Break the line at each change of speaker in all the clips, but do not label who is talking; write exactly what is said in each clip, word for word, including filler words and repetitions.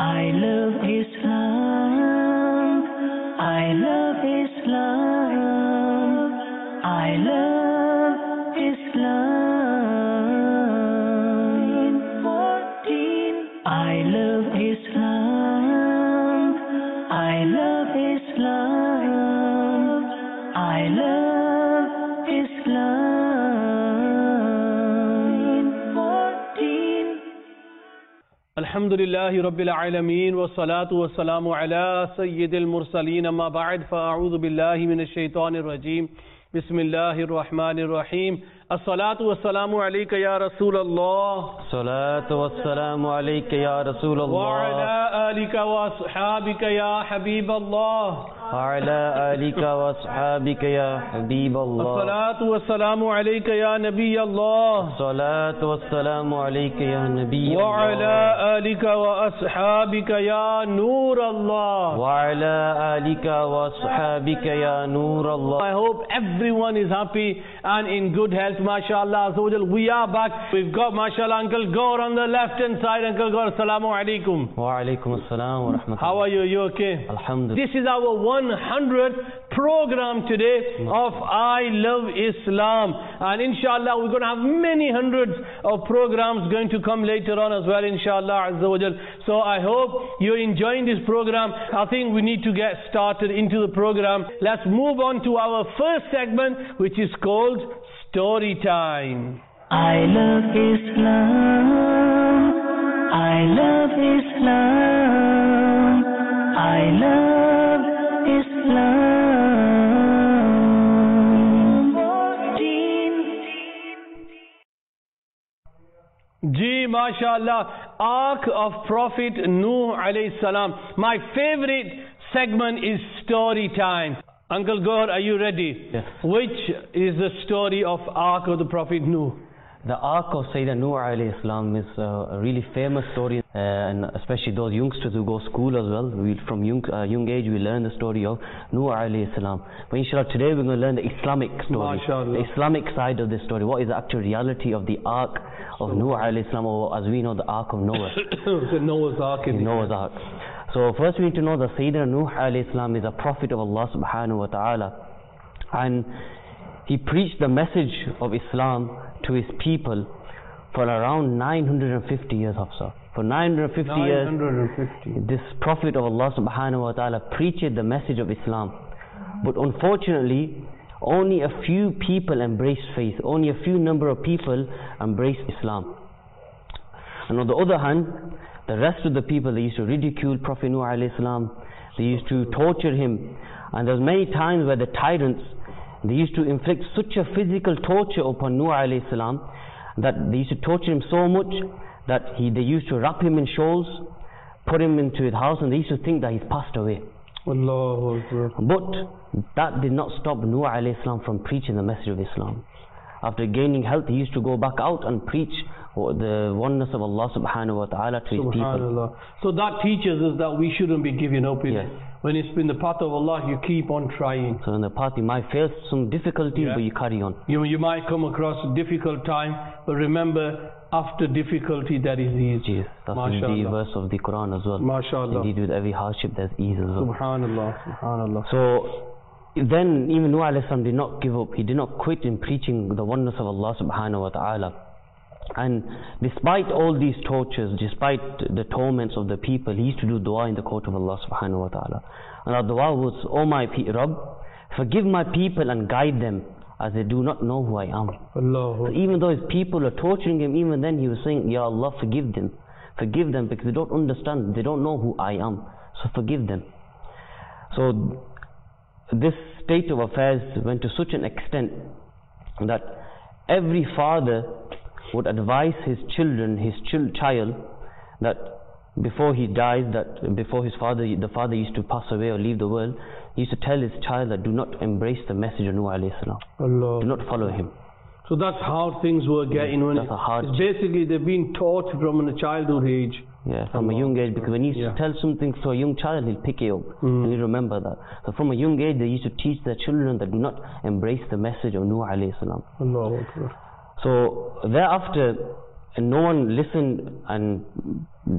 I love Islam. I love Islam. I love Islam. I love Islam. I love Islam. I love Islam.
Alhamdulillahi Rabbil Alameen wa salatu wa salamu ala Sayyidil Mursaleen amma ba'd fa'a'udhu billahi minash shaitanir rajeem. Bismillahir Rahmanir Rahim. As-salatu wa salamu alayka ya Rasulallah.
Salatu wa salamu alayka ya Rasulallah.
Wa ala alika wa ashabika ya Habiballah.
وعلى آلك وأصحابك يا حبيب الله.
الصلاة والسلام عليك يا نبي الله.
الصلاة والسلام عليك يا نبي الله.
وعلى آلك وأصحابك يا نور الله.
وعلى آلك وأصحابك يا نور الله.
I hope everyone is happy and in good health, mashallah. So we are back. We've got, mashallah, Uncle Gaur on the left hand side. Uncle Gaur, assalamu alaikum.
Wa alaikum assalam wa rahmatullah.
How are you? You okay?
Alhamdulillah.
This is our one hundredth program today of I Love Islam, and inshallah we're going to have many hundreds of programs going to come later on as well, inshallah azza wa jal. So I hope you're enjoying this program. I think we need to get started into the program. Let's move on to our first segment, which is called Story Time.
I love Islam. I love Islam. I love Islam.
Ji, mashallah, Ark of Prophet Nuh alayhi salam. My favorite segment is Story Time. Uncle Gaur, are you ready?
Yes.
Which is the story of Ark of the Prophet Nuh?
The Ark of Sayyidina Nuh alayhi salam is a really famous story, uh, and especially those youngsters who go to school as well. We, from young, uh, young age we learn the story of Nuh alayhi salam. But inshallah today we're going to learn the Islamic story,
Mashallah.
the Islamic side of this story. What is the actual reality of the Ark of Nuh alayhi salam, or as we know, the Ark of Noah.
The Noah's Ark.
The Noah's Ark. So first we need to know that Sayyidina Nuh alayhi salam is a prophet of Allah subhanahu wa ta'ala, and he preached the message of Islam to his people for around nine hundred fifty years of so. For nine hundred fifty years,
nine hundred fifty.
this prophet of Allah subhanahu wa ta'ala preached the message of Islam. But unfortunately, only a few people embraced faith. Only a few number of people embraced Islam. And on the other hand, the rest of the people, they used to ridicule Prophet Nuh alayhi salam. They used to torture him. And there was many times where the tyrants, they used to inflict such a physical torture upon Nuh alayhi salam that they used to torture him so much that he, they used to wrap him in shawls, put him into his house, and they used to think that he's passed away.
Allahu Akbar.
But that did not stop Nuh alayhi salam from preaching the message of Islam. After gaining health, he used to go back out and preach the oneness of Allah subhanahu wa ta'ala to his people.
So that teaches us that we shouldn't be giving up in
Yes.
it. When it's been the path of Allah, you keep on trying.
So in the path you might face some difficulties,
Yeah.
but you carry on.
You, you might come across a difficult time, but remember, after difficulty there is ease.
Yes, that's in the
MashaAllah.
verse of the Quran as well.
MashaAllah.
Indeed, with every hardship there's ease as well.
Subhanallah, Subhanallah.
So then even Nuh alayhi salam did not give up. He did not quit in preaching the oneness of Allah subhanahu wa ta'ala. And despite all these tortures, despite the torments of the people, he used to do dua in the court of Allah subhanahu wa ta'ala. And our dua was, "O my Rabb, forgive my people and guide them, as they do not know who I am."
Allah.
So even though his people are torturing him, even then he was saying, "Ya Allah, forgive them. Forgive them because they don't understand, they don't know who I am. So forgive them." So this state of affairs went to such an extent that every father would advise his children, his chil child, that before he dies, that before his father, the father used to pass away or leave the world, he used to tell his child that do not embrace the message of Nuh alayhi salam.
Allah.
Do not follow him.
So that's how things were getting. When
That's a hard.
it's basically they've been taught from a childhood age.
Yeah, from a young age, because when you
Yeah.
tell something to a young child, he'll pick it up
Mm.
and he'll remember that. So from a young age, they used to teach their children that do not embrace the message of Nuh alayhi salam.
Allahu Akbar.
So thereafter, no one listened and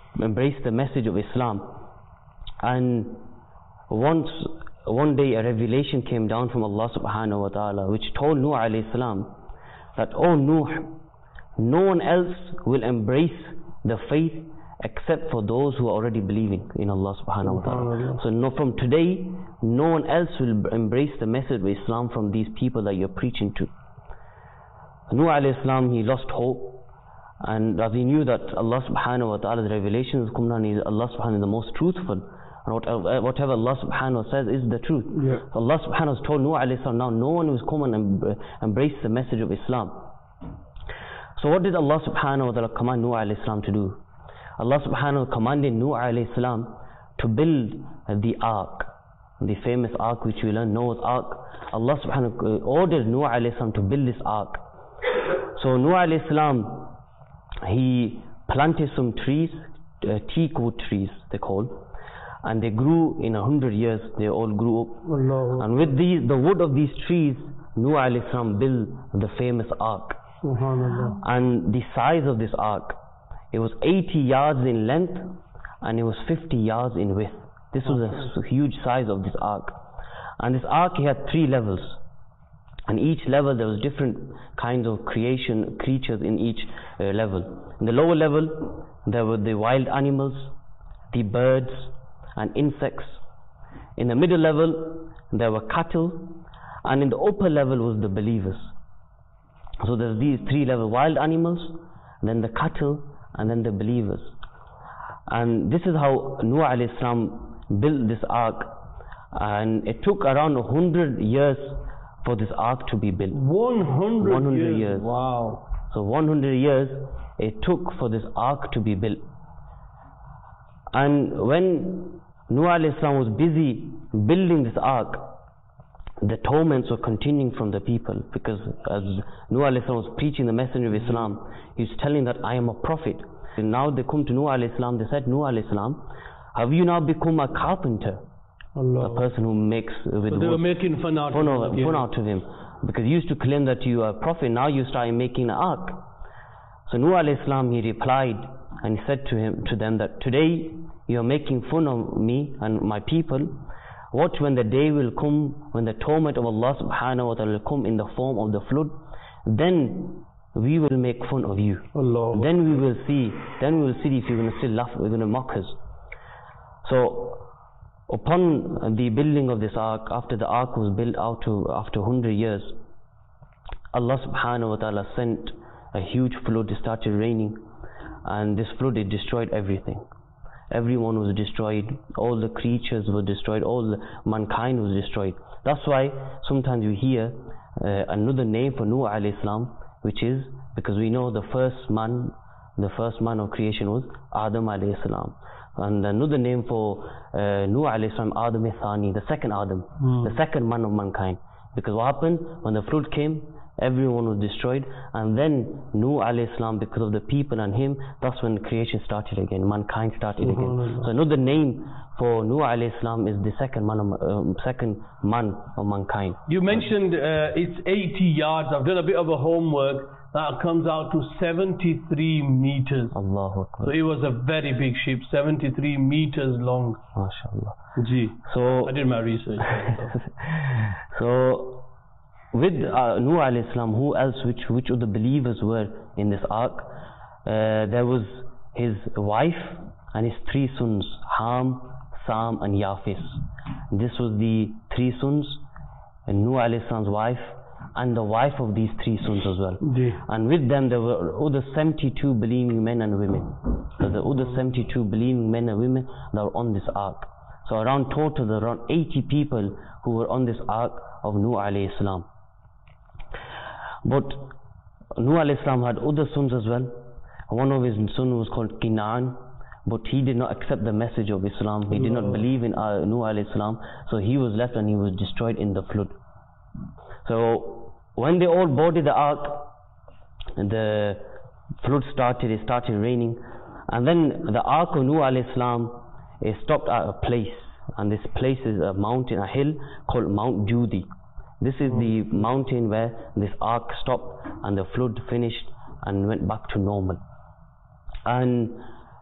embraced the message of Islam. And once, one day a revelation came down from Allah subhanahu wa ta'ala, which told Nuh alayhi salam that, "Oh Nuh, no one else will embrace the faith except for those who are already believing in Allah subhanahu wa ta'ala. So no, from today, no one else will embrace the message of Islam from these people that you're preaching to." Nuh alayhi salam, he lost hope, and as he knew that Allah subhanahu wa ta'ala's revelations come down, Allah subhanahu wa ta'ala is the most truthful, and whatever, whatever Allah subhanahu wa ta'ala says is the truth.
Yeah.
Allah subhanahu wa ta'ala told Nuh alayhi salam, now no one will come and embrace the message of Islam. So what did Allah subhanahu wa ta'ala command Nuh alayhi salam to do? Allah subhanahu wa ta'ala commanded Nuh alayhi salam to build the ark, the famous ark which we learn, Noah's ark. Allah subhanahu wa ta'ala ordered Nuh alayhi salam to build this ark. So Nuh alayhi salam, he planted some trees, uh, teak wood trees they called, and they grew in a hundred years, they all grew up.
Allah.
And with these, the wood of these trees, Nuh alayhi salam built the famous ark.
Subhanallah.
And the size of this ark, it was eighty yards in length and it was fifty yards in width. This was a huge size of this ark. And this ark, he had three levels, and each level there was different kinds of creation creatures in each uh, level. In the lower level there were the wild animals, the birds and insects. In the middle level there were cattle, and in the upper level was the believers. So there's these three levels: wild animals, then the cattle, and then the believers. And this is how Nuh alayhi salam built this ark, and it took around a hundred years for this ark to be built.
one hundred,
one hundred
years.
years.
Wow.
So one hundred years it took for this ark to be built. And when Nuh alayhi salam was busy building this ark, the torments were continuing from the people, because as Nuh alayhi salam was preaching the message of Islam, he was telling that I am a prophet. And now they come to Nuh alayhi salam, they said, Nuh alayhi salam, have you now become a carpenter?
Allah.
A person who makes with
So they were
wood.
making fun out
fun,
of
of,
him.
fun out of him, because he used to claim that you are a prophet, now you start making an ark. So Nuh alayhi salam, he replied and he said to him to them that today you are making fun of me and my people. Watch when the day will come, when the torment of Allah subhanahu wa ta'ala will come in the form of the flood, then we will make fun of you.
Allah.
Then we will see, then we will see if you're going to still laugh, we're going to mock us. So upon the building of this ark, after the ark was built out to after one hundred years, Allah subhanahu wa ta'ala sent a huge flood. It started raining, and this flood, it destroyed everything. Everyone was destroyed, all the creatures were destroyed, all the mankind was destroyed. That's why sometimes you hear uh, another name for Nuh alayhi salam, which is, because we know the first man, the first man of creation was Adam alayhi salam. And another name for uh, Nuh alayhi salam, Adam Thani, the second Adam,
Hmm.
the second man of mankind. Because what happened, when the flood came, everyone was destroyed, and then Nuh alayhi salam, because of the people and him, that's when creation started again, mankind started again. So another name for Nuh alayhi salam is the second man of, um, second man of mankind.
You mentioned uh, it's eighty yards. I've done a bit of a homework. That comes out to seventy-three meters.
Allahu
So
Akbar.
it was a very big ship, seventy-three meters long.
MashaAllah.
Gee.
So,
I did my research.
so with uh, Nuh alayhi salam, who else, which, which of the believers were in this ark? Uh, there was his wife and his three sons, Ham, Sam and Yafis. This was the three sons, and Nuh alayhi salam's wife, and the wife of these three sons as well.
Gee.
And with them there were other seventy-two believing men and women. So the other seventy-two believing men and women that were on this ark. So around total there were around eighty people who were on this ark of Nuh alayhi salam. But Nuh alayhi salam had other sons as well. One of his sons was called Kinaan, but he did not accept the message of Islam. He did not believe in uh, Nuh alayhi salam, so he was left and he was destroyed in the flood. So when they all boarded the ark, the flood started, it started raining, and then the ark of Nuh alayhi salam, it stopped at a place, and this place is a mountain, a hill called Mount Judi. This is the mountain where this ark stopped and the flood finished and went back to normal. And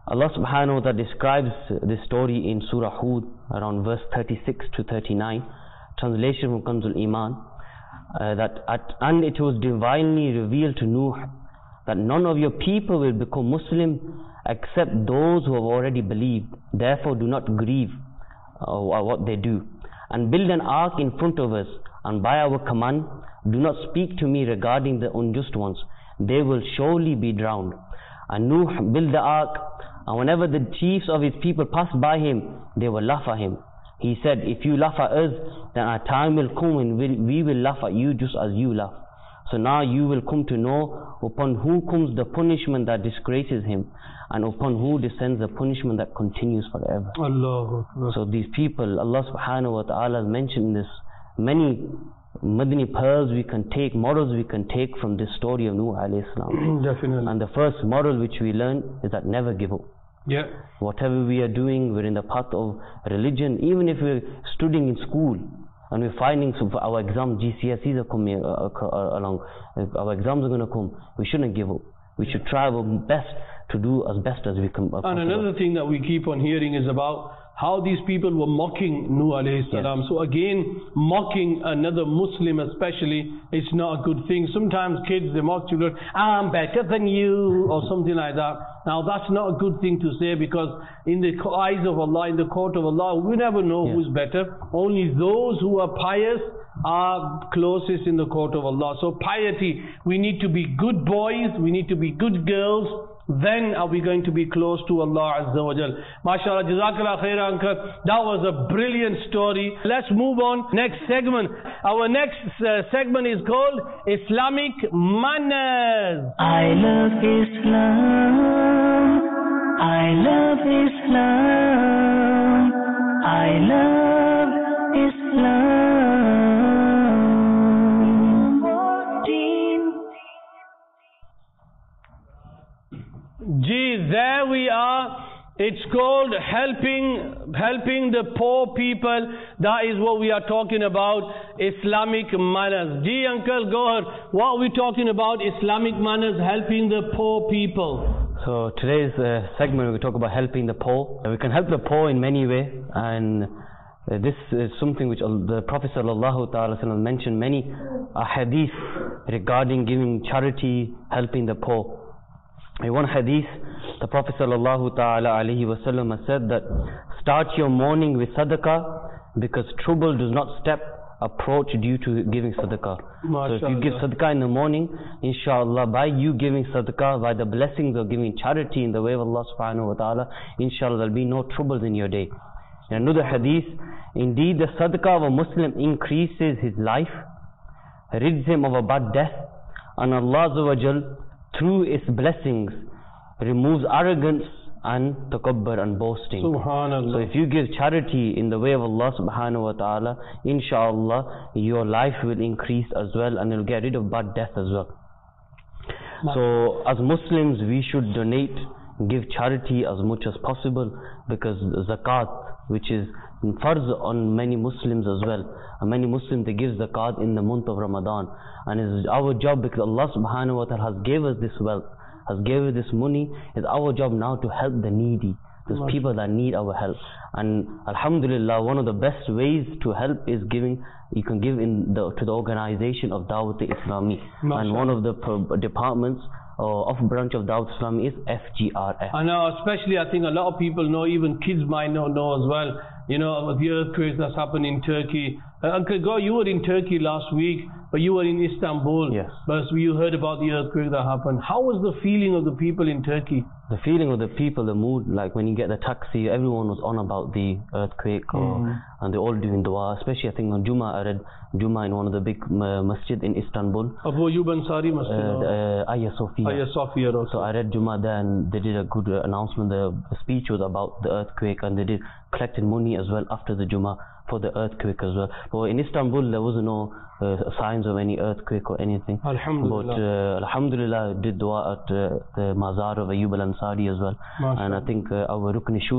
Allah subhanahu wa ta'ala describes this story in Surah Hud around verse thirty-six to thirty-nine, translation from Kanzul Iman, uh, that at, and it was divinely revealed to Nuh that none of your people will become Muslim except those who have already believed. Therefore do not grieve uh, what they do, and build an ark in front of us, and by our command do not speak to me regarding the unjust ones, they will surely be drowned. And Nuh built the ark, and whenever the chiefs of his people passed by him, they will laugh at him. He said, if you laugh at us, then a time will come when we will laugh at you just as you laugh. So now you will come to know upon who comes the punishment that disgraces him, and upon who descends the punishment that continues forever.
Allah.
So these people, Allah subhanahu wa ta'ala has mentioned this, many Madani pearls we can take, morals we can take from this story of Nuh alayhi salam.
Definitely.
And the first moral which we learn is that never give up.
Yeah.
Whatever we are doing, we're in the path of religion, even if we're studying in school and we're finding some, our exam, G C S Es are coming uh, uh, along, our exams are going to come, we shouldn't give up. We should try our best to do as best as we can. Uh,
and another thing that we keep on hearing is about how these people were mocking Nuh alayhi salam. Yes. So again, mocking another Muslim especially, it's not a good thing. Sometimes kids, they mock children, I'm better than you, or something like that. Now that's not a good thing to say, because in the eyes of Allah, in the court of Allah, we never know yes. who's better. Only those who are pious are closest in the court of Allah. So piety, we need to be good boys, we need to be good girls, then are we going to be close to Allah Azza wa Jal. MashaAllah, Jazakallah Khair, Uncle. That was a brilliant story. Let's move on. Next segment. Our next uh, segment is called Islamic Manners.
I love Islam. I love Islam. I love Islam.
Gee, there we are. It's called helping helping the poor people. That is what we are talking about, Islamic manners. Gee, Uncle, go ahead. What are we talking about, Islamic manners, helping the poor people?
So today's uh, segment, we talk about helping the poor. We can help the poor in many ways, and uh, this is something which the Prophet sallallahu ta'ala sallam mentioned many uh, hadith regarding giving charity, helping the poor. In one hadith, the Prophet sallallahu ta'ala alayhi wa sallam has said that start your morning with sadaqah, because trouble does not step approach due to giving sadaqah. So if you give sadaqah in the morning, inshallah, by you giving sadaqah, by the blessings of giving charity in the way of Allah subhanahu wa ta'ala, inshallah there will be no troubles in your day. In another hadith, indeed the sadaqah of a Muslim increases his life, rids him of a bad death, and Allah Azza wa Jal, through its blessings, removes arrogance and takabbur and boasting.
Subhanallah.
So if you give charity in the way of Allah subhanahu wa ta'ala, inshallah your life will increase as well, and you'll get rid of bad death as well. So as Muslims, we should donate, give charity as much as possible, because zakat, which is farz on many Muslims as well, and many Muslims, they give zakat in the month of Ramadan, and it's our job, because Allah subhanahu wa ta'ala has gave us this wealth, has gave us this money. It's our job now to help the needy, those people that need our help. And alhamdulillah, one of the best ways to help is giving. You can give in the, to the organization of Dawat Islami, and one of the departments or off branch of Dawat Islami is F G R F.
I know, especially I think a lot of people know, even kids might not know as well, you know, about the earthquake that's happened in Turkey. Uh, Uncle Go, you were in Turkey last week, but you were in Istanbul.
Yes.
But you heard about the earthquake that happened. How was the feeling of the people in Turkey?
The feeling of the people, the mood, like when you get the taxi, everyone was on about the earthquake, mm. or, and they're all doing dua. Especially I think on Jummah, I read Jummah in one of the big uh, masjid in Istanbul.
Abu Ayyub Ansari Masjid?
Uh, uh, Hagia Sophia.
Hagia Sophia also.
So I read Jummah there, and they did a good uh, announcement. The speech was about the earthquake, and they did collected money as well after the Jummah for the earthquake as well. But in Istanbul, there was no uh, signs of any earthquake or anything.
Alhamdulillah.
But uh, Alhamdulillah, did dua at uh, the Mazar of Ayyub al-Ansari as well.
Mashallah.
And I think uh, our Rukn Shura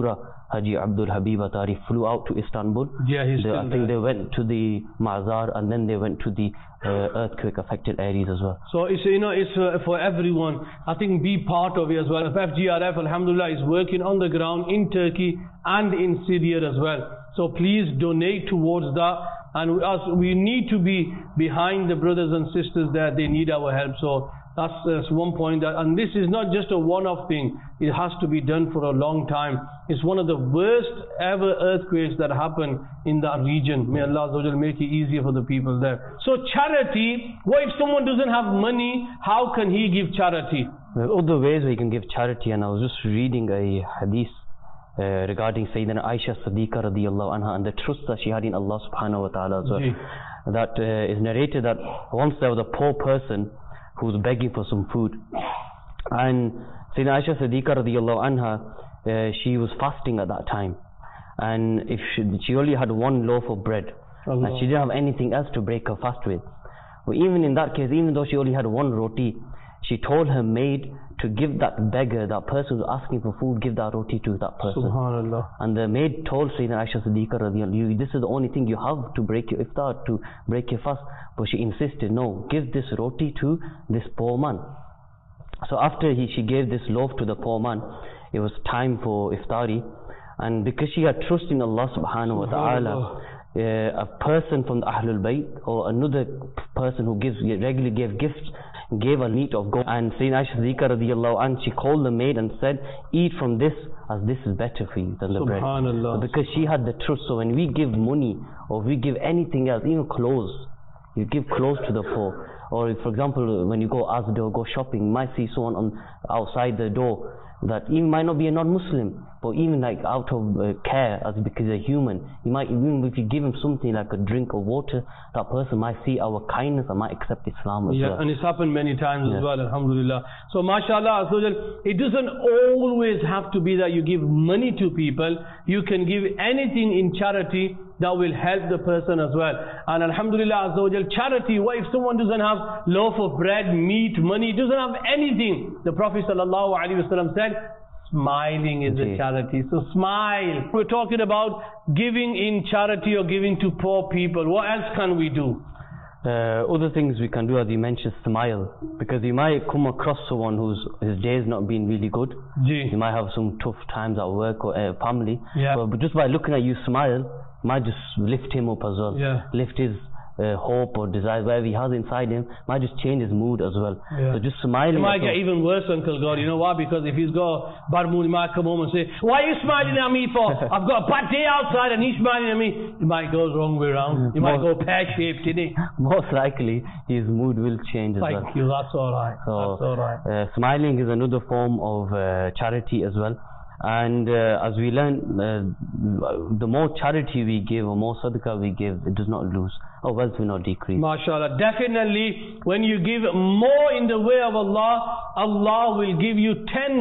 Haji Abdul Habib Atari flew out to Istanbul.
Yeah, he's
They-
still
I think
there.
they went to the Mazar and then they went to the uh, earthquake affected areas as well.
So it's, you know, it's uh, for everyone. I think be part of it as well. F G R F, alhamdulillah, is working on the ground in Turkey and in Syria as well. So please donate towards that. And we, us, we need to be behind the brothers and sisters that they need our help. So that's, that's one point. That, and this is not just a one-off thing. It has to be done for a long time. It's one of the worst ever earthquakes that happened in that region. May Allah Azza wa Jal make it easier for the people there. So charity, what if someone doesn't have money, how can he give charity?
There are other ways we can give charity, and I was just reading a hadith uh, regarding Sayyidina Aisha Siddiqa radiyallahu anha and the trust that she had in Allah subhanahu wa ta'ala as well.
Ji.
That uh, is narrated that once there was a poor person who was begging for some food, and Sayyidina Aisha Siddiqa radiyallahu anha, uh, she was fasting at that time, and if she, she only had one loaf of bread
Allah.
and she didn't have anything else to break her fast with. But even in that case, even though she only had one roti, she told her maid to give that beggar, that person who was asking for food, give that roti to that person.
Subhanallah.
And the maid told Sayyidina Aisha Siddiqa radiyallahu anha, this is the only thing you have to break your iftar, to break your fast. But she insisted, no, give this roti to this poor man. So after he, she gave this loaf to the poor man, it was time for iftari. And because she had trust in Allah subhanahu wa ta'ala, uh, a person from the Ahlul Bayt or another person who gives regularly gave gifts, gave a meat of gold. And Sayyidina Aisha Siddiqa radiyallahu anha, she called the maid and said, eat from this, as this is better for you than the bread.
Subhanallah.
Because she had the trust. So when we give money or we give anything else, even clothes, you give clothes to the poor. Or for example, when you go Asda or go shopping, you might see someone on outside the door that even might not be a non-Muslim, but even like out of uh, care, as because they're human, you might, even if you give him something like a drink or water, that person might see our kindness and might accept Islam as
Yeah,
well.
and it's happened many times
Yeah.
as well, alhamdulillah. So mashallah, Azza, it doesn't always have to be that you give money to people. You can give anything in charity that will help the person as well. And alhamdulillah, Azza, charity, what if someone doesn't have loaf of bread, meat, money, doesn't have anything? The Prophet sallallahu alaihi wasallam said, smiling is
Okay.
a charity. So smile. We're talking about giving in charity or giving to poor people. What else can we do?
Uh, other things we can do, as you mentioned, smile, because you might come across someone whose his day has not been really good.
Ji.
You might have some tough times at work or uh, family.
Yeah.
But, but just by looking at you smile, you might just lift him up as well.
Yeah.
Lift his uh, hope or desire, whatever he has inside him, might just change his mood as well.
Yeah.
So just smiling.
It might
at
get
some-
even worse, Uncle God. You know why? Because if he's got bad mood, he might come home and say, why are you smiling at me for? I've got a bad day outside and he's smiling at me. It might go the wrong way around. It might go pear-shaped, didn't it?
Most likely his mood will change as well.
Thank you. That's all right.
So,
That's all right.
uh, smiling is another form of uh, charity as well. And uh, as we learn, uh, the more charity we give or more sadaqah we give, it does not lose. Our wealth will not decrease.
MashaAllah. Definitely, when you give more in the way of Allah, Allah will give you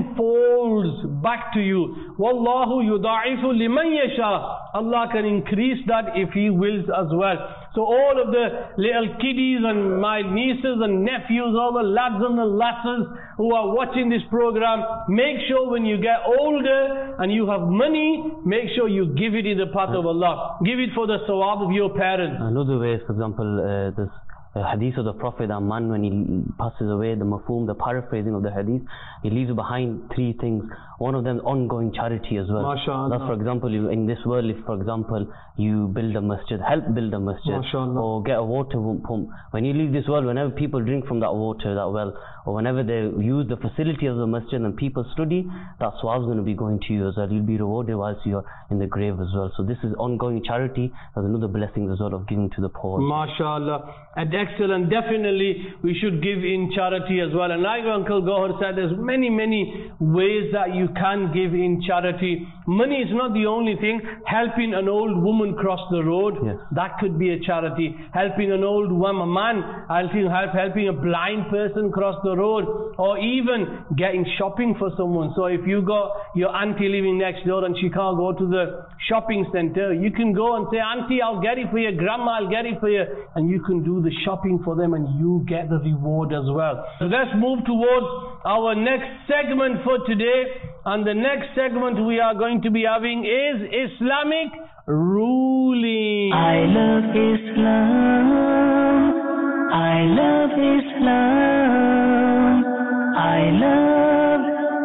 tenfolds back to you. Wallahu yudaifu liman yasha. Allah can increase that if He wills as well. So all of the little kiddies and my nieces and nephews, all the lads and the lasses who are watching this program, make sure when you get older and you have money, make sure you give it in the path of Allah. Give it for the sawab of your parents.
Another way is, for example, uh, this uh, hadith of the Prophet, a man when he passes away, the mafhum, the paraphrasing of the hadith, he leaves behind three things. One of them is ongoing charity as well.
MashaAllah.
That's, for example, you, in this world, if for example you build a masjid, help build a masjid,
MashaAllah.
or get a water pump. When you leave this world, whenever people drink from that water, that well, or whenever they use the facility of the masjid and people study, that swab's going to be going to you as well. You'll be rewarded whilst you're in the grave as well. So this is ongoing charity. There's another blessing as well of giving to the poor.
MashaAllah. And excellent. Definitely we should give in charity as well. And like Uncle Gohar said, there's many, many ways that you can give in charity. Money is not the only thing. Helping an old woman cross the road,
Yes.
that could be a charity. Helping an old woman, man, helping, help, helping a blind person cross the road, or even getting shopping for someone. So if you got your auntie living next door and she can't go to the shopping center, you can go and say, auntie, I'll get it for you, grandma, I'll get it for you, and you can do the shopping for them and you get the reward as well. So let's move towards our next segment for today, And the next segment we are going to be having is Islamic ruling.
I love Islam. I love Islam. I love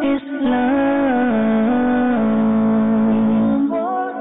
Islam.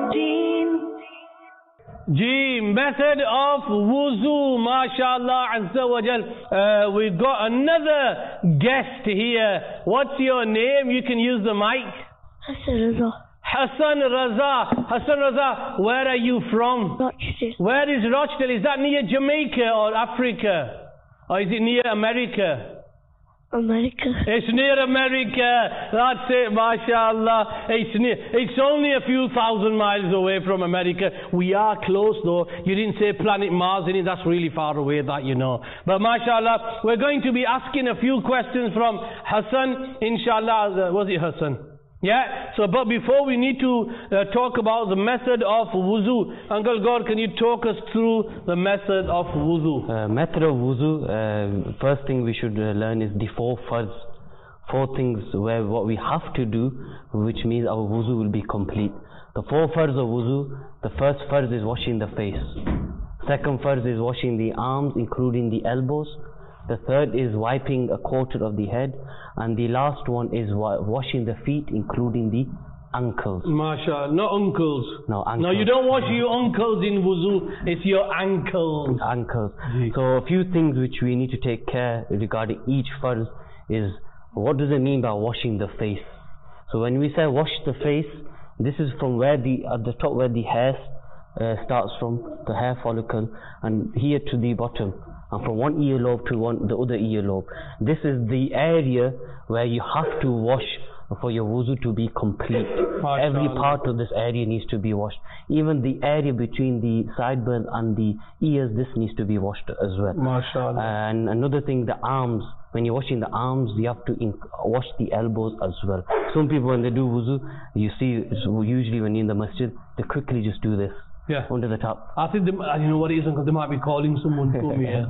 G, method of wuzu, mashallah azza wa jal. Uh, we've got another guest here. What's your name? You can use the mic.
Hassan Raza.
Hassan Raza. Hassan Raza, where are you from?
Rochdale.
Where is Rochdale? Is that near Jamaica or Africa? Or is it near America?
America.
It's near America. That's it, mashallah. It's near. It's only a few thousand miles away from America. We are close though. You didn't say planet Mars in it. That's really far away, that you know. But mashallah, we're going to be asking a few questions from Hassan, inshallah. Was it Hassan? Yeah, so but before we need to uh, talk about the method of wuzu. Uncle God, can you talk us through the method of wuzu?
Uh, method of wuzu, uh, first thing we should uh, learn is the four farz. Four things where what we have to do, which means our wuzu will be complete. The four farz of wuzu, the first farz is washing the face. Second farz is washing the arms, including the elbows. The third is wiping a quarter of the head, and the last one is wa washing the feet, including the ankles.
MashaAllah, not uncles.
No, ankles.
No, you don't wash your ankles in wuzu, it's your ankles.
Ankles. So a few things which we need to take care regarding each farz is, what does it mean by washing the face? So when we say wash the face, this is from where the, at the top where the hair uh, starts from, the hair follicle, and here to the bottom. And from one earlobe to one the other earlobe. This is the area where you have to wash for your wuzu to be complete. Every part of this area needs to be washed. Even the area between the sideburns and the ears, this needs to be washed as well.
MashaAllah.
And another thing, the arms. When you're washing the arms, you have to wash the elbows as well. Some people, when they do wuzu, you see, usually when you're in the masjid, they quickly just do this.
Yeah.
Under the top.
I think, they, you know what it is, because they might be calling someone to come here.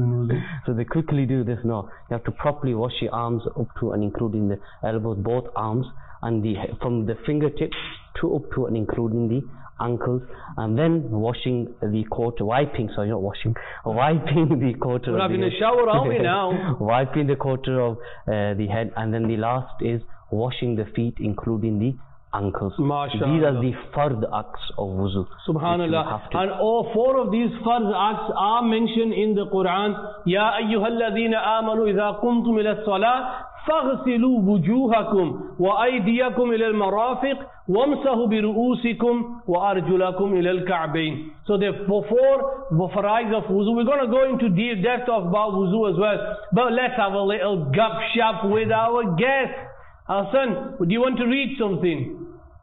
So they quickly do this. No, you have to properly wash your arms up to and including the elbows, both arms, and the from the fingertips to up to and including the ankles, and then washing the quarter, wiping, sorry, not washing, wiping the quarter
We're
of
having
the
a shower, aren't we now?
Wiping the quarter of uh, the head, and then the last is washing the feet, including the ankles.
MashaAllah.
These are the fard acts of wuzu.
Subhanallah. And all four of these fard acts are mentioned in the Quran. Ya ayyuhalladhina amanu idha qumtum ila as-salah faghsilu wujuhakum wa aydiyakum ila al-marafiq wamsahu bi ru'usikum wa arjulakum ila al-ka'bayn. So there are four farais of wuzu. We're going to go into deep depth of about wuzu as well. But let's have a little gup-shop with our guest. Hassan, do you want to read something?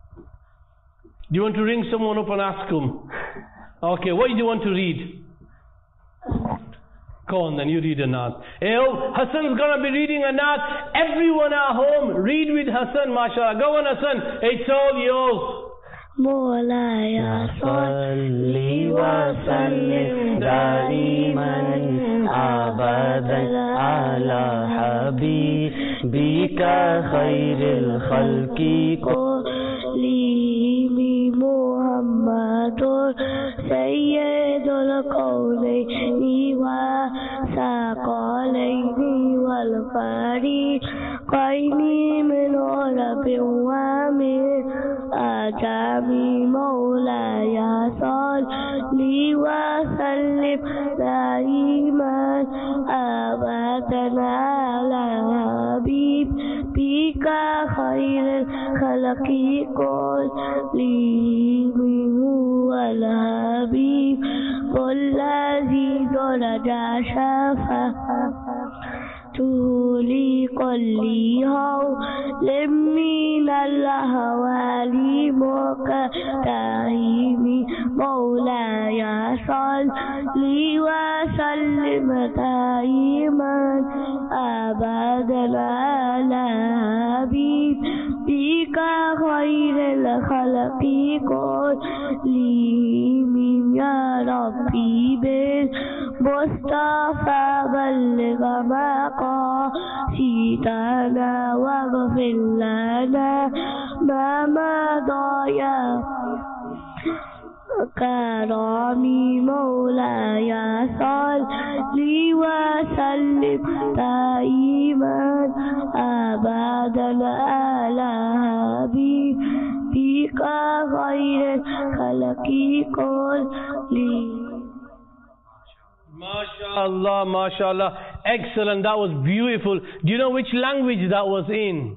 Do you want to ring someone up and ask them? Okay, what do you want to read? Go on then, you read a Naat. Hey, oh, Hassan's going to be reading a Naat. Everyone at home, read with Hassan, mashallah. Go on, Hassan, it's all yours.
مولاي صل وسلم دائما أبدا على حبيبك خير الخلق كلهم محمد سيد الكونين وثقلين والفريقين من عرب ومن أجمي مولاي صل وسلم دائما أبدا على حبيبك خير الخلق كلهم هو الحبيب والذي درج شفاعته لكل هول من الأهوال مقتحم مولاي صل وسلم دائما أبدا على حبيبك خير الخلق كلهم يا ربي بالمصطفى بلغ مقاصدنا واغفر لنا ما مضى يا كرامي مولاي صل وسلم دائما أبدا على حبيبك خير الخلق كلهم.
MashaAllah, MashaAllah. Excellent, that was beautiful. Do you know which language that was in?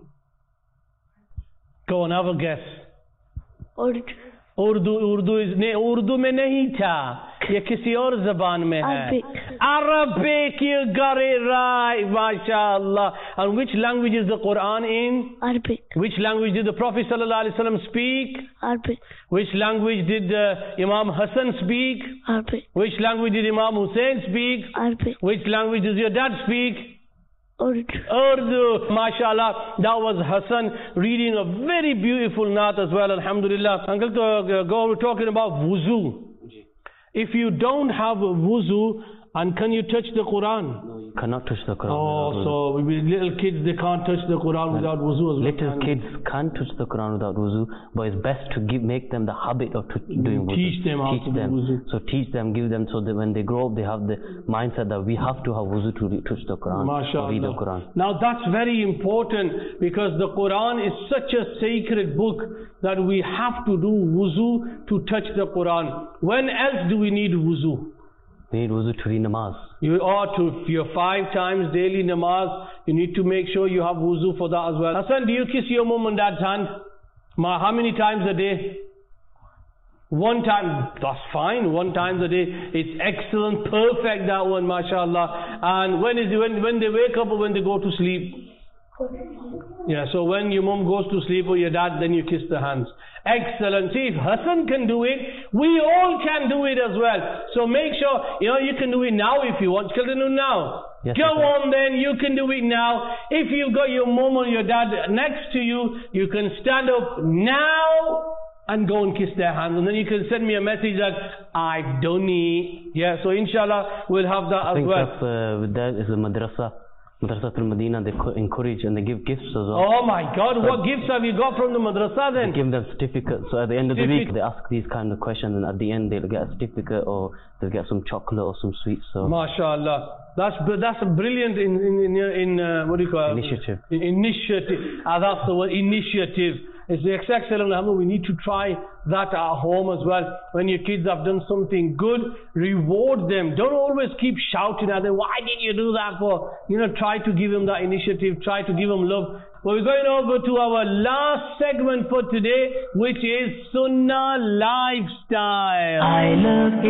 Go on, have a guess.
Urdu.
Urdu Urdu नहीं उर्दू में नहीं था ये किसी और जबान में है
Arabic.
Arabic, you got it right, MashaAllah. And which language is the Quran in?
Arabic.
Which language did the Prophet sallallahu alaihi wasallam speak?
Arabic.
Which language did uh, Imam Hassan speak?
Arabic.
Which language did Imam Hussein speak?
Arabic.
Which language does your dad speak?
Urdu.
Urdu, mashallah. That was Hassan reading a very beautiful naat as well, alhamdulillah. Uncle, to go, we're talking about wuzu. If you don't have a wuzu, and can you touch the Quran?
No, you cannot touch the Quran.
Oh, so with little kids, they can't touch the Quran without wuzu as well.
Little kids can touch the Quran without wuzu, but it's best to give, make them the habit of to, doing wuzu.
Teach them how
teach
to do
them.
wuzu.
So teach them, give them, so that when they grow up, they have the mindset that we have to have wuzu to re- touch the Quran, or read the Quran.
Now that's very important because the Quran is such a sacred book that we have to do wuzu to touch the Quran. When else do we need wuzu?
We need wuzu to read namaz.
You ought to, for your five times daily namaz, you need to make sure you have wuzu for that as well. Hassan, do you kiss your mom and dad's hand? Ma, how many times a day? One time, that's fine, one time a day. It's excellent, perfect, that one, mashallah. And when is it, when, when they wake up or when they go to sleep? Yeah, so when your mom goes to sleep or your dad, then you kiss the hands. Excellent. See, if Hassan can do it, we all can do it as well. So make sure, you know, you can do it now if you want. Children, do now.
Yes,
Go
okay.
on then, you can do it now. If you've got your mom or your dad next to you, you can stand up now and go and kiss their hands. And then you can send me a message that, I've done it. Yeah, so inshallah, we'll have that
I
as
think
well.
that, uh, with that is the madrasa. Madrasa al-Madinah, they co- encourage and they give gifts as well.
Oh my God, what gifts have you got from the madrasa then?
They give them certificates. So at the end of the
Certificate.
week, they ask these kind of questions, and at the end, they'll get a certificate or they'll get some chocolate or some sweets. So
MashaAllah. That's br- that's a brilliant in in in, in uh, what do you call it?
Initiative.
In- Initiative. Ah, that's the word. Initiative. It's excellent. Alhamdulillah. We need to try that at home as well. When your kids have done something good, reward them. Don't always keep shouting at them. Why did you do that for? You know, try to give them that initiative. Try to give them love. Well, we're going over to our last segment for today, which is Sunnah Lifestyle.
I love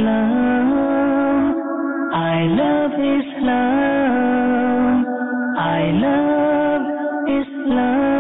Islam. I love Islam. I love Islam.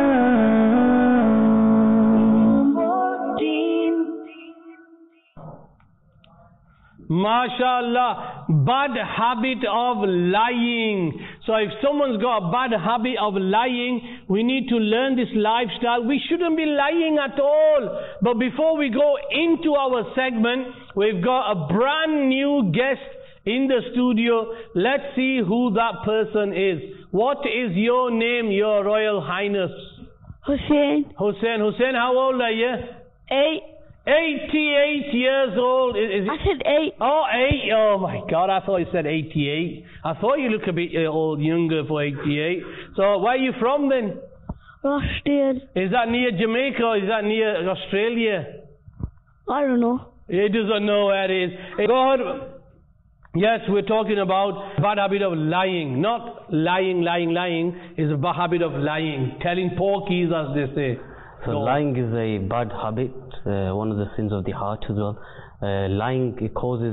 MashaAllah, bad habit of lying. So if someone's got a bad habit of lying, we need to learn this lifestyle. We shouldn't be lying at all. But before we go into our segment, we've got a brand new guest in the studio. Let's see who that person is. What is your name, Your Royal Highness?
Hussein.
Hussein. Hussein, how old are you?
Eight.
eighty-eight years old. Is, is
I said eight.
Oh, eight. Oh my God, I thought you said eighty-eight. I thought you look a bit uh, old, younger for eighty-eight. So where are you from then?
Rochdale.
Is that near Jamaica or is that near Australia?
I don't know.
He doesn't know where it is. Hey, go ahead. Yes, we're talking about bad habit of lying. Not lying, lying, lying. It's a bad habit of lying. Telling porkies, as they say.
So
So-
lying is a bad habit, uh, one of the sins of the heart as well. Uh, lying, it causes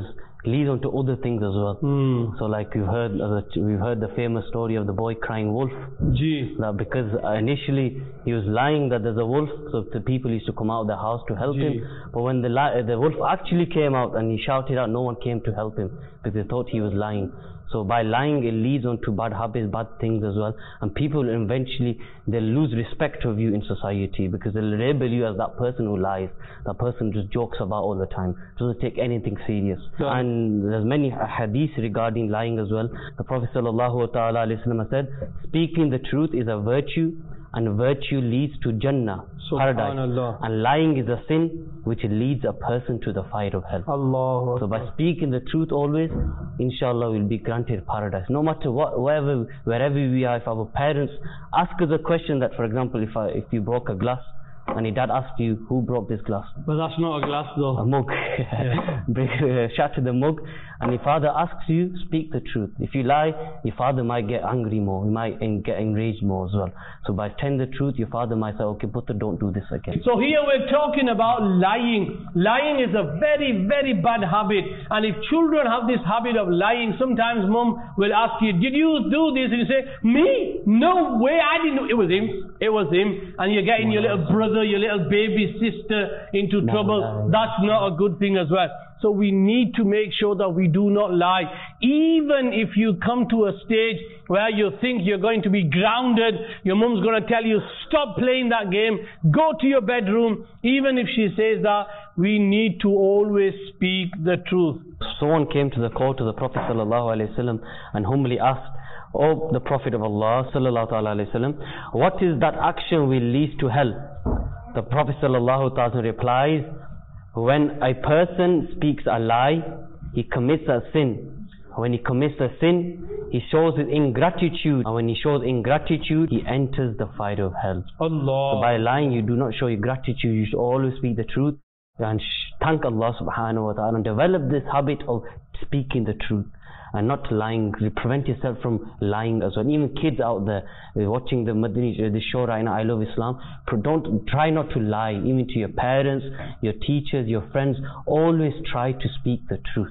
leads on to other things as well.
Hmm.
So like we've heard, uh, we've heard the famous story of the boy crying wolf.
Gee.
That because initially he was lying that there's a wolf, so the people used to come out of the house to help
Gee.
him. But when the li- the wolf actually came out and he shouted out, no one came to help him because they thought he was lying. So by lying, it leads on to bad habits, bad things as well. And people eventually, they'll lose respect of you in society because they'll label you as that person who lies, that person who just jokes about all the time, doesn't take anything serious.
Yeah.
And there's many hadiths regarding lying as well. The Prophet sallallahu ta'ala alayhi wa sallam said, speaking the truth is a virtue, and virtue leads to Jannah, paradise.
Subhanallah.
And lying is a sin which leads a person to the fire of hell.
Allah.
So by speaking the truth always, inshallah we'll be granted paradise. No matter what, wherever, wherever we are, if our parents ask us a question that, for example, if I, if you broke a glass, and your dad asked you, who broke this glass?
But that's not a glass though.
A mug. Break, uh, shatter the mug. And your father asks you, speak the truth. If you lie, your father might get angry more. He might en- get enraged more as well. So by telling the truth, your father might say, okay, Putra, don't do this again.
So here we're talking about lying. Lying is a very, very bad habit. And if children have this habit of lying, sometimes mom will ask you, did you do this? And you say, me? No way, I didn't know. It was him. It was him. And you're getting your little brother, your little baby sister into
No,
trouble.
no.
That's not a good thing as well. So we need to make sure that we do not lie. Even if you come to a stage where you think you're going to be grounded, your mum's going to tell you, stop playing that game, go to your bedroom. Even if she says that, we need to always speak the truth.
Someone came to the court of the Prophet sallallahu alaihi wasallam and humbly asked, "O the Prophet of Allah sallallahu alaihi wasallam, what is that action will lead to hell?" The Prophet sallallahu alaihi wasallam replies, when a person speaks a lie, he commits a sin. When he commits a sin, he shows his ingratitude. And when he shows ingratitude, he enters the fire of hell.
Allah.
So by lying, you do not show your gratitude. You should always speak the truth. And sh- thank Allah subhanahu wa ta'ala and develop this habit of speaking the truth. And not lying, prevent yourself from lying as well. Even kids out there uh, watching the Madani, uh, the show right now, I Love Islam, pro- don't try not to lie, even to your parents, your teachers, your friends. Always try to speak the truth.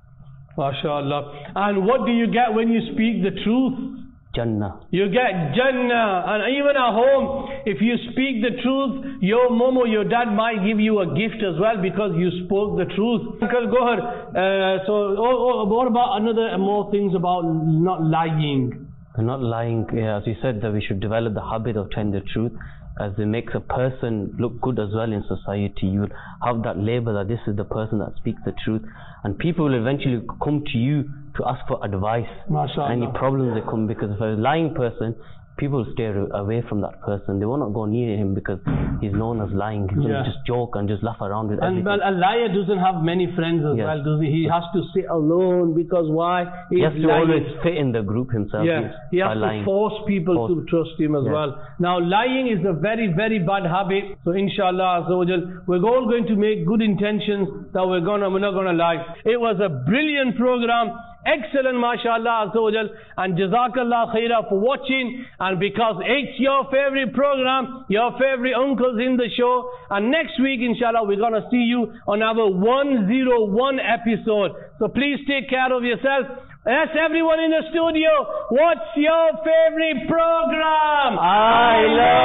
MashaAllah. And what do you get when you speak the truth?
Jannah.
You get Jannah. And even at home, if you speak the truth, your mom or your dad might give you a gift as well because you spoke the truth. Uncle, go ahead. Uh, so, oh, oh, what about another more things about not lying?
And not lying, yeah, as you said, that we should develop the habit of telling the truth, as it makes a person look good as well in society. You will have that label that this is the person that speaks the truth, and people will eventually come to you to ask for advice.
MashaAllah.
Any problems they come, because if a lying person, people will stay away from that person. They will not go near him because he's known as lying. He's
Yeah.
going to just joke and just laugh around with
And
everything.
well, a liar doesn't have many friends as
Yes.
well, does he? He has to sit alone because why?
he has
He's
to
lying.
always fit in the group himself.
Yes, he
by
has
lying.
to force people
Force.
to trust him as
Yes.
well. Now, lying is a very, very bad habit. So, inshallah, Azza wa Jal, we're all going to make good intentions that we're gonna, we're not going to lie. It was a brilliant program. Excellent, mashallah, Azza wa Jal, and jazakallah khairah for watching. And because it's your favorite program, your favorite uncles in the show, and next week, inshallah, we're going to see you on our one oh one episode. So please take care of yourself. Yes, everyone in the studio, what's your favorite program?
I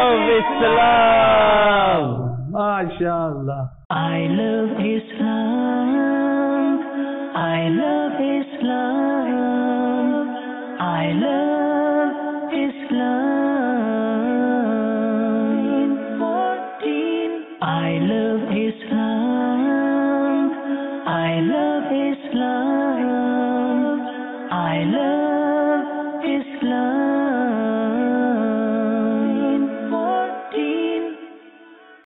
love Islam.
MashaAllah.
I love Islam. I love Islam. I love Islam. I love Islam. I love Islam. I love Islam.